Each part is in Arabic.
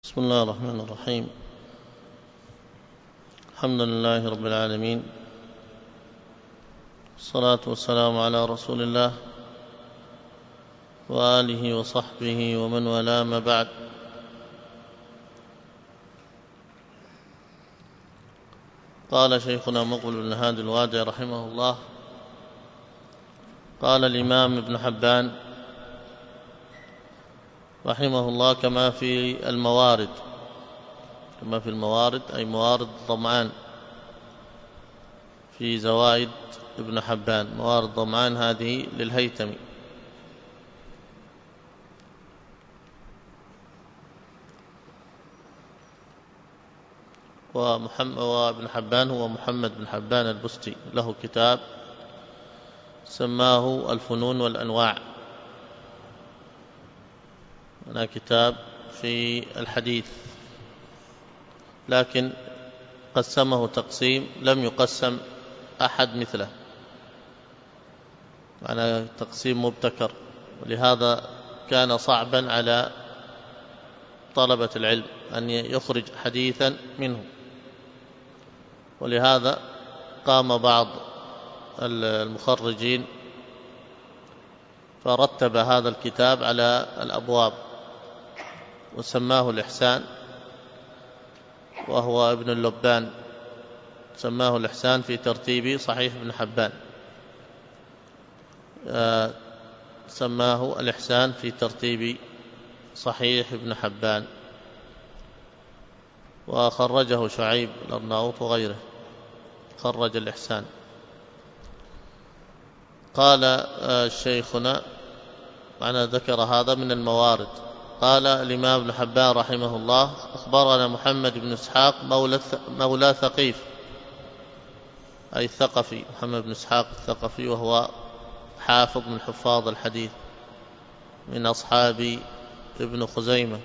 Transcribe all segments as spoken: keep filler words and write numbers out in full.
بسم الله الرحمن الرحيم. الحمد لله رب العالمين، والصلاة والسلام على رسول الله وآله وصحبه ومن والاه، ما بعد. قال شيخنا مقبل بن هادي الوادعي رحمه الله: قال الإمام ابن حبان رحمه الله كما في الموارد، كما في الموارد أي موارد ضمعان في زوائد ابن حبان. موارد ضمعان هذه للهيثمي. ومحمد وابن حبان هو محمد بن حبان البستي، له كتاب سماه الفنون والأنواع، هنا كتاب في الحديث، لكن قسمه تقسيم لم يقسم أحد مثله، معنى تقسيم مبتكر، ولهذا كان صعبا على طلبة العلم أن يخرج حديثا منه، ولهذا قام بعض المخرجين فرتب هذا الكتاب على الأبواب وسماه الإحسان، وهو ابن اللبان سماه الإحسان في ترتيب صحيح ابن حبان، آه سماه الإحسان في ترتيب صحيح ابن حبان، وخرجه شعيب الأرناؤوط وغيره، خرج الإحسان. قال آه شيخنا، معنا ذكر هذا من الموارد. قال الإمام ابن حبان رحمه الله: أخبرنا محمد بن إسحاق مولى, مولى ثقيف، أي الثقفي، محمد بن إسحاق الثقفي، وهو حافظ من حفاظ الحديث من أصحاب ابن خزيمة.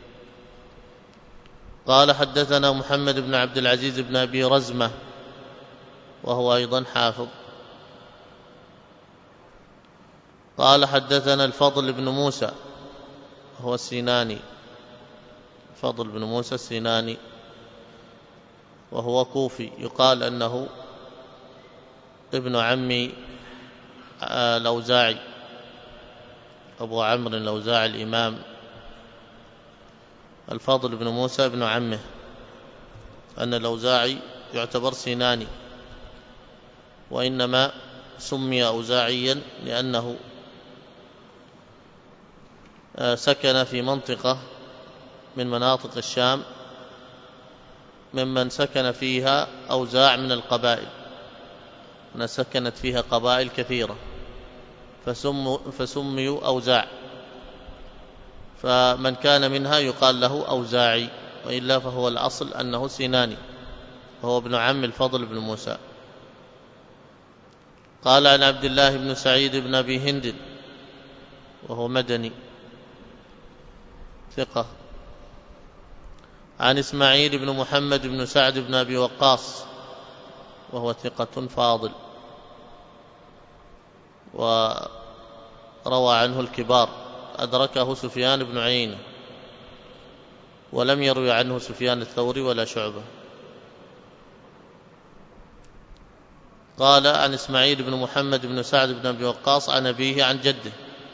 قال حدثنا محمد بن عبد العزيز بن أبي رزمة، وهو أيضا حافظ. قال حدثنا الفضل بن موسى، هو السيناني، فضل بن موسى السيناني، وهو كوفي، يقال أنه ابن عم الأوزاعي، أبو عمرو الأوزاعي الإمام، الفضل بن موسى ابن عمه، أن الأوزاعي يعتبر سيناني، وإنما سمي أوزاعيا لأنه سكن في منطقة من مناطق الشام ممن سكن فيها أوزاع من القبائل، أن سكنت فيها قبائل كثيرة فسميوا أوزاع، فمن كان منها يقال له أوزاعي، وإلا فهو الأصل أنه سيناني، وهو ابن عم الفضل بن موسى. قال عن عبد الله بن سعيد بن أبي هند، وهو مدني ثقة، عن إسماعيل بن محمد بن سعد بن أبي وقاص، وهو ثقة فاضل، وروى عنه الكبار، أدركه سفيان بن عيينة، ولم يروي عنه سفيان الثوري ولا شعبة. قال عن إسماعيل بن محمد بن سعد بن أبي وقاص عن أبيه عن جده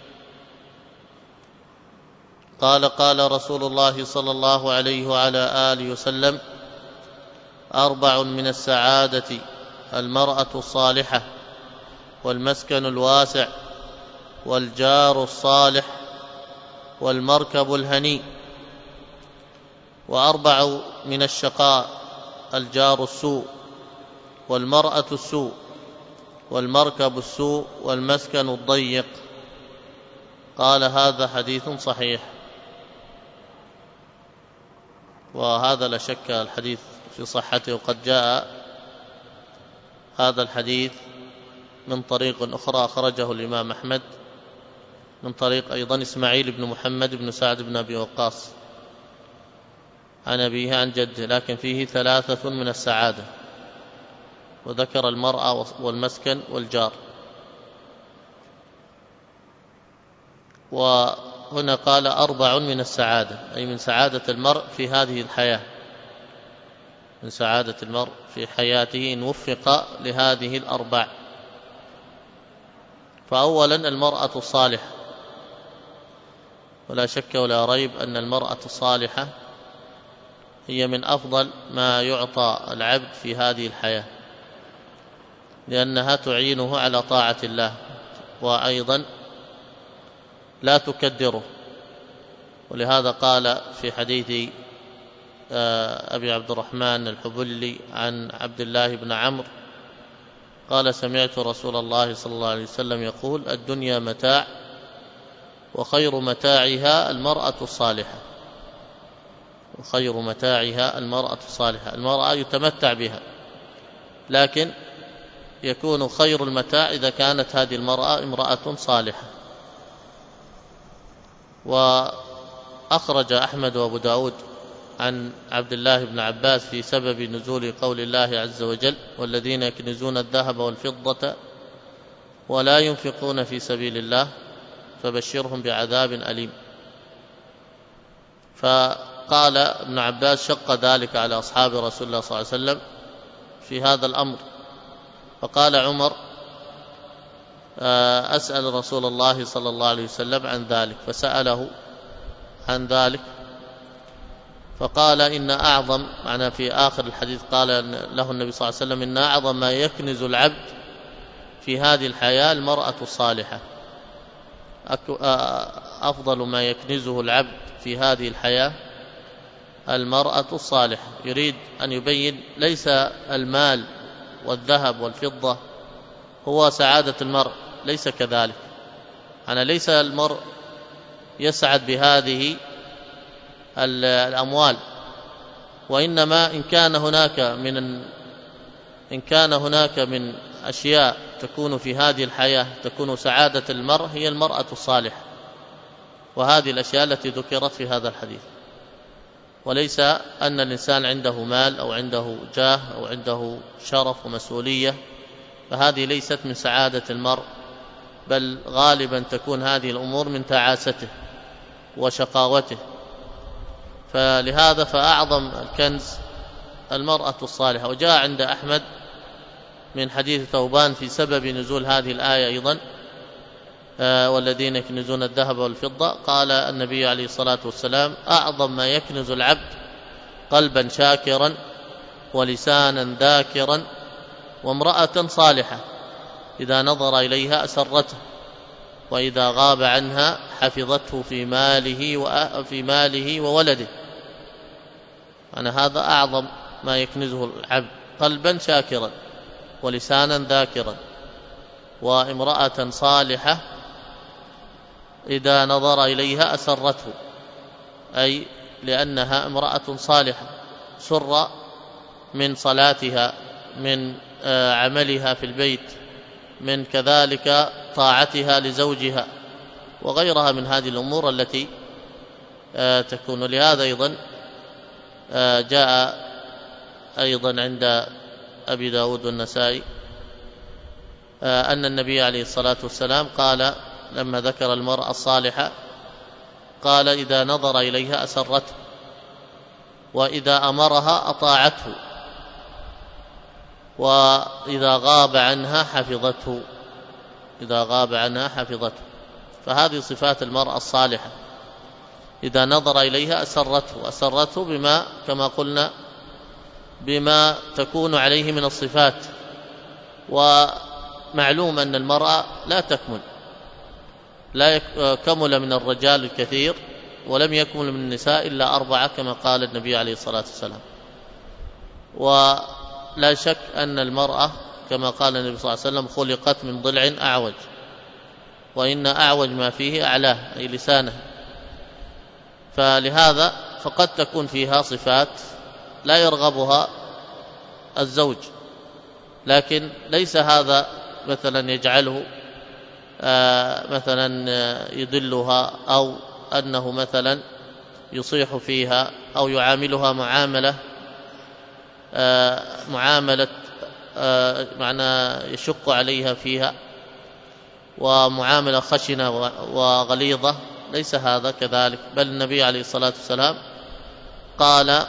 قال: قال رسول الله صلى الله عليه وعلى آله وسلم: أربع من السعادة المرأة الصالحة، والمسكن الواسع، والجار الصالح، والمركب الهني. وأربع من الشقاء: الجار السوء، والمرأة السوء، والمركب السوء، والمسكن الضيق. قال: هذا حديث صحيح. وهذا لا شك الحديث في صحته، وقد جاء هذا الحديث من طريق أخرى أخرجه الإمام أحمد من طريق أيضا إسماعيل بن محمد بن سعد بن أبي وقاص عن أبيه عن جده، لكن فيه ثلاثة من السعادة، وذكر المرأة والمسكن والجار. وهنا قال أربع من السعادة، أي من سعادة المرء في هذه الحياة، من سعادة المرء في حياته إن وفق لهذه الأربع. فأولا المرأة الصالحة، ولا شك ولا ريب أن المرأة الصالحة هي من أفضل ما يعطى العبد في هذه الحياة، لأنها تعينه على طاعة الله، وأيضا لا تكدره. ولهذا قال في حديث أبي عبد الرحمن الحبلي عن عبد الله بن عمرو قال: سمعت رسول الله صلى الله عليه وسلم يقول: الدنيا متاع، وخير متاعها المرأة الصالحة. وخير متاعها المرأة الصالحة، المرأة يتمتع بها، لكن يكون خير المتاع إذا كانت هذه المرأة امرأة صالحة. وأخرج أحمد وأبو داود عن عبد الله بن عباس في سبب نزول قول الله عز وجل: والذين يكنزون الذهب والفضة ولا ينفقون في سبيل الله فبشرهم بعذاب أليم. فقال ابن عباس: شق ذلك على أصحاب رسول الله صلى الله عليه وسلم في هذا الأمر. فقال عمر: أسأل رسول الله صلى الله عليه وسلم عن ذلك، فسأله عن ذلك فقال: إن أعظم، معنا في آخر الحديث قال له النبي صلى الله عليه وسلم: إن أعظم ما يكنز العبد في هذه الحياة المرأة الصالحة. أفضل ما يكنزه العبد في هذه الحياة المرأة الصالحة. يريد أن يبين ليس المال والذهب والفضة هو سعادة المرء، ليس كذلك. أنا ليس المرء يسعد بهذه الأموال، وإنما إن كان هناك من إن كان هناك من أشياء تكون في هذه الحياة تكون سعادة المرء هي المرأة الصالحة، وهذه الأشياء التي ذكرت في هذا الحديث. وليس أن الإنسان عنده مال أو عنده جاه أو عنده شرف ومسؤولية، فهذه ليست من سعادة المرء، بل غالبا تكون هذه الأمور من تعاسته وشقاوته. فلهذا فأعظم الكنز المرأة الصالحة. وجاء عند أحمد من حديث ثوبان في سبب نزول هذه الآية أيضا: آه والذين يكنزون الذهب والفضة، قال النبي عليه الصلاة والسلام: أعظم ما يكنز العبد قلبا شاكرا ولسانا ذاكرا وامرأة صالحة إذا نظر إليها أسرته، وإذا غاب عنها حفظته في ماله وفي ماله وولده. أنا هذا أعظم ما يكنزه العبد، قلبا شاكرا ولسانا ذاكرا وامرأة صالحة إذا نظر إليها أسرته، أي لأنها امرأة صالحة سر من صلاتها، من عملها في البيت، من كذلك طاعتها لزوجها، وغيرها من هذه الأمور التي تكون. لهذا أيضا جاء أيضا عند أبي داود والنسائي أن النبي عليه الصلاة والسلام قال لما ذكر المرأة الصالحة قال: إذا نظر إليها أسرته، وإذا أمرها أطاعته، وإذا غاب عنها حفظته. إذا غاب عنها حفظته. فهذه صفات المرأة الصالحة: إذا نظر إليها أسرته، أسرته بما كما قلنا بما تكون عليه من الصفات. ومعلوم أن المرأة لا تكمل، لا كمل من الرجال الكثير ولم يكمل من النساء إلا أربعة كما قال النبي عليه الصلاة والسلام. ولا شك أن المرأة كما قال النبي صلى الله عليه وسلم: خلقت من ضلع أعوج، وإن أعوج ما فيه أعلاه، أي لسانه. فلهذا فقد تكون فيها صفات لا يرغبها الزوج، لكن ليس هذا مثلا يجعله مثلا يضلها، أو أنه مثلا يصيح فيها أو يعاملها معاملة معاملة معنى يشق عليها فيها، ومعاملة خشنة وغليظة. ليس هذا كذلك، بل النبي عليه الصلاة والسلام قال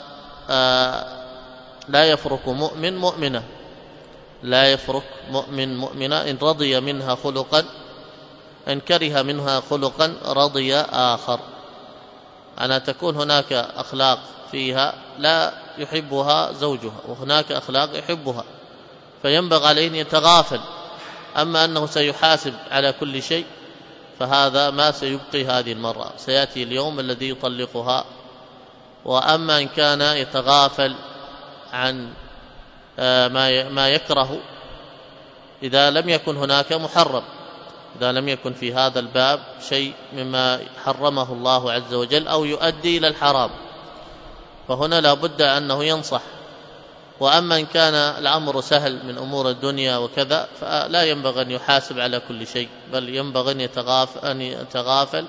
آه لا يفرق مؤمن مؤمنة، لا يفرق مؤمن مؤمنة إن رضي منها خلقا، إن كره منها خلقا رضي آخر. أنا تكون هناك أخلاق فيها لا يحبها زوجها، وهناك أخلاق يحبها، فينبغي عليه أن يتغافل. أما أنه سيحاسب على كل شيء فهذا ما سيبقي هذه المرأة، سيأتي اليوم الذي يطلقها. وأما إن كان يتغافل عن ما يكره، إذا لم يكن هناك محرم، إذا لم يكن في هذا الباب شيء مما حرمه الله عز وجل أو يؤدي إلى الحرام، فهنا لا بد أنه ينصح. وأما إن كان الأمر سهل من أمور الدنيا وكذا فلا ينبغي أن يحاسب على كل شيء، بل ينبغي أن يتغافل, أن يتغافل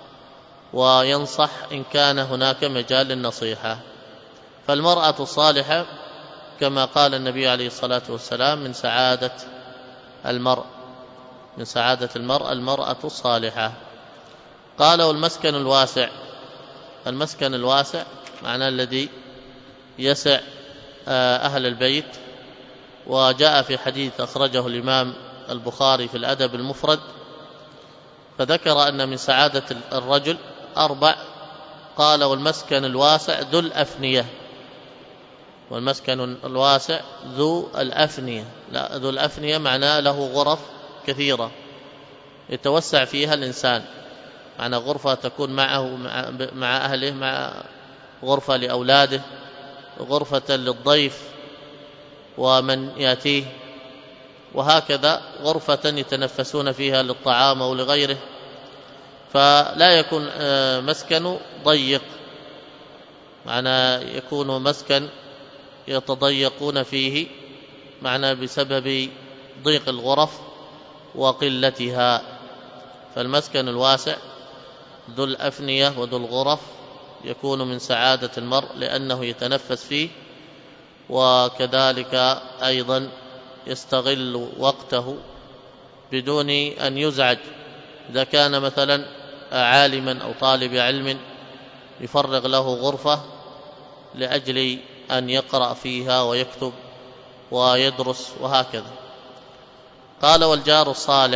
وينصح إن كان هناك مجال للنصيحة. فالمرأة الصالحة كما قال النبي عليه الصلاة والسلام من سعادة المرء من سعادة المرء المرأة الصالحة. قال والمسكن الواسع، المسكن الواسع معناه الذي يسع أهل البيت. وجاء في حديث أخرجه الإمام البخاري في الأدب المفرد، فذكر أن من سعادة الرجل أربع، قال والمسكن الواسع ذو الأفنية، والمسكن الواسع ذو الأفنية، لا ذو الأفنية معناه له غرف كثيرة يتوسع فيها الإنسان، معنى غرفة تكون معه مع أهله، مع غرفة لأولاده، غرفة للضيف ومن يأتيه، وهكذا غرفة يتنفسون فيها للطعام أو لغيره. فلا يكون مسكن ضيق، معنى يكون مسكن يتضيقون فيه، معنى بسبب ضيق الغرف وقلتها. فالمسكن الواسع ذو الأفنية وذو الغرف يكون من سعادة المرء لأنه يتنفس فيه، وكذلك أيضا يستغل وقته بدون أن يزعج. إذا كان مثلا عالما أو طالب علم يفرغ له غرفة لأجل أن يقرأ فيها ويكتب ويدرس وهكذا. قال والجار الصالح،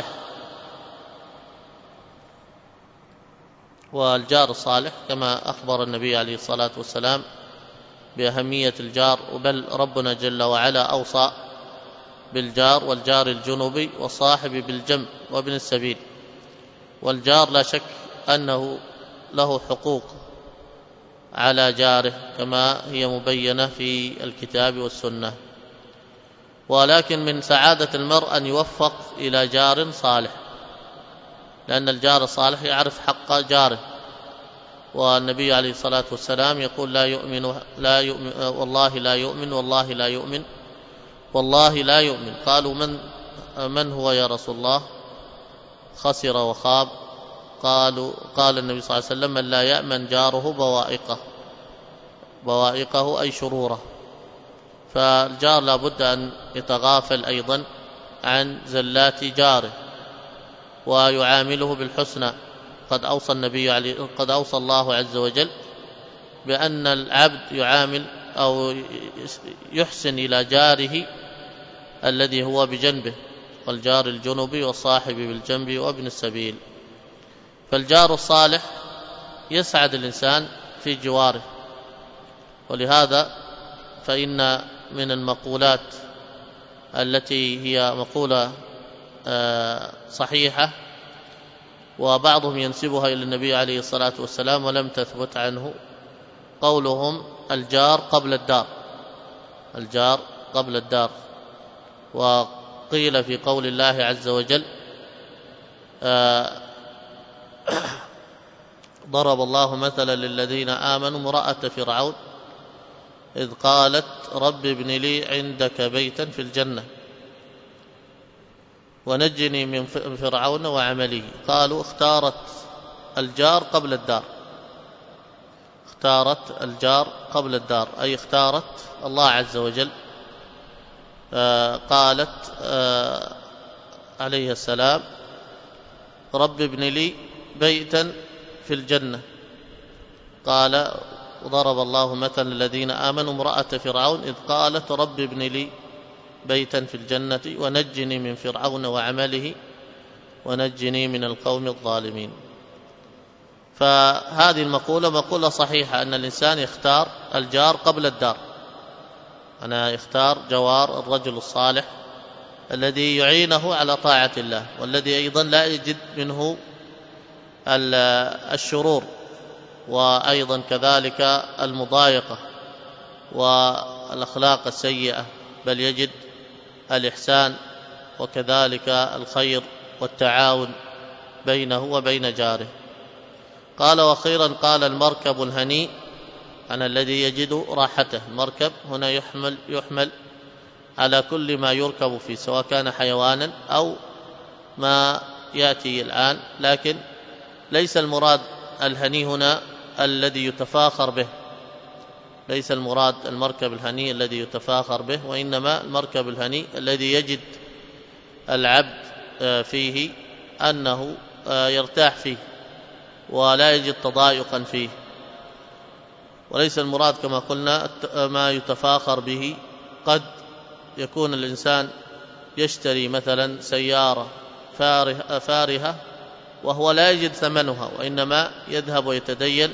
والجار الصالح كما أخبر النبي عليه الصلاة والسلام بأهمية الجار، بل ربنا جل وعلا أوصى بالجار والجار الجنوبي والصاحب بالجنب وابن السبيل. والجار لا شك أنه له حقوق على جاره كما هي مبينة في الكتاب والسنة، ولكن من سعادة المرء أن يوفق إلى جار صالح، لأن الجار الصالح يعرف حق جاره. والنبي عليه الصلاة والسلام يقول لا يؤمن, لا يؤمن والله لا يؤمن والله لا يؤمن والله لا يؤمن. قالوا من, من هو يا رسول الله؟ خسر وخاب. قالوا قال النبي صلى الله عليه وسلم من لا يأمن جاره بوائقه، بوائقه أي شروره. فالجار لا بد أن يتغافل أيضا عن زلات جاره ويعامله بالحسنى. قد أوصى النبي عليه قد أوصى الله عز وجل بأن العبد يعامل أو يحسن إلى جاره الذي هو بجنبه، والجار الجنوبي والصاحب بالجنب وابن السبيل. فالجار الصالح يسعد الإنسان في جواره. ولهذا فإن من المقولات التي هي مقولة صحيحة وبعضهم ينسبها إلى النبي عليه الصلاة والسلام ولم تثبت عنه، قولهم الجار قبل الدار، الجار قبل الدار. وقيل في قول الله عز وجل ضرب الله مثلا للذين آمنوا امرأة فرعون إذ قالت رب ابن لي عندك بيتا في الجنة ونجني من فرعون وعمله. قالوا اختارت الجار قبل الدار، اختارت الجار قبل الدار، أي اختارت الله عز وجل. آه قالت آه عليه السلام رب ابن لي بيتا في الجنة. قال: وضرب الله مثل الذين آمنوا امرأة فرعون إذ قالت رب ابن لي بيتا في الجنة ونجني من فرعون وعمله ونجني من القوم الظالمين. فهذه المقولة مقولة صحيحة، أن الإنسان يختار الجار قبل الدار. أنا يختار جوار الرجل الصالح الذي يعينه على طاعة الله، والذي أيضا لا يجد منه الشرور، وأيضا كذلك المضايقة والأخلاق السيئة، بل يجد الإحسان وكذلك الخير والتعاون بينه وبين جاره. قال: وخيرا قال المركب الهنيء، أنا الذي يجد راحته. المركب هنا يحمل, يحمل على كل ما يركب فيه، سواء كان حيوانا أو ما يأتي الآن، لكن ليس المراد الهني هنا الذي يتفاخر به، ليس المراد المركب الهني الذي يتفاخر به، وإنما المركب الهني الذي يجد العبد فيه أنه يرتاح فيه ولا يجد تضايقا فيه. وليس المراد كما قلنا ما يتفاخر به. قد يكون الإنسان يشتري مثلا سيارة فارهة وهو لا يجد ثمنها، وإنما يذهب ويتدين،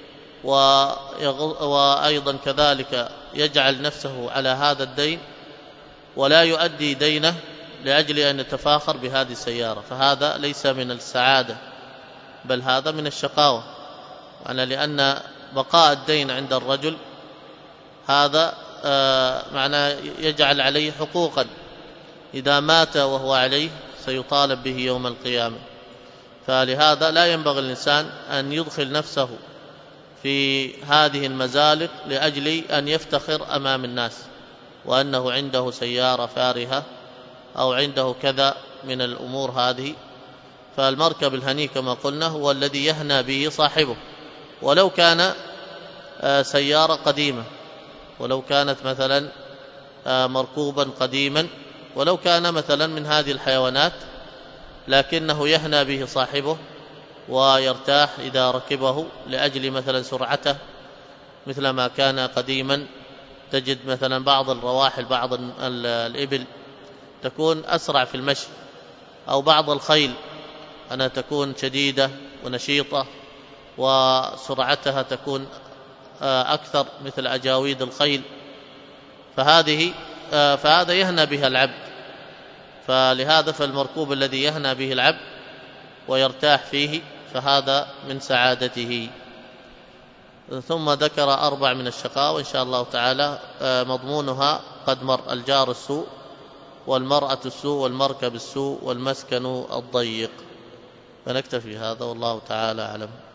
وأيضا كذلك يجعل نفسه على هذا الدين ولا يؤدي دينه لأجل أن يتفاخر بهذه السيارة، فهذا ليس من السعادة، بل هذا من الشقاوة. يعني لأن بقاء الدين عند الرجل هذا معناه يجعل عليه حقوقا، إذا مات وهو عليه سيطالب به يوم القيامة. فلهذا لا ينبغي الإنسان أن يدخل نفسه في هذه المزالق لأجل أن يفتخر أمام الناس وأنه عنده سيارة فارهة أو عنده كذا من الأمور هذه. فالمركب الهني كما قلنا هو الذي يهنى به صاحبه، ولو كان سيارة قديمة، ولو كانت مثلا مركوبا قديما، ولو كان مثلا من هذه الحيوانات، لكنه يهنى به صاحبه ويرتاح إذا ركبه لأجل مثلا سرعته، مثل ما كان قديما تجد مثلا بعض الرواحل، بعض الإبل تكون أسرع في المشي، أو بعض الخيل أنها تكون شديدة ونشيطة وسرعتها تكون أكثر مثل أجاويد الخيل، فهذه فهذا يهنى بها العبد. فلهذا فالمركوب الذي يهنى به العبد ويرتاح فيه فهذا من سعادته. ثم ذكر أربع من الشقاء، وإن شاء الله تعالى مضمونها قد مر: الجار السوء، والمرأة السوء، والمركب السوء، والمسكن الضيق. فنكتفي هذا، والله تعالى أعلم.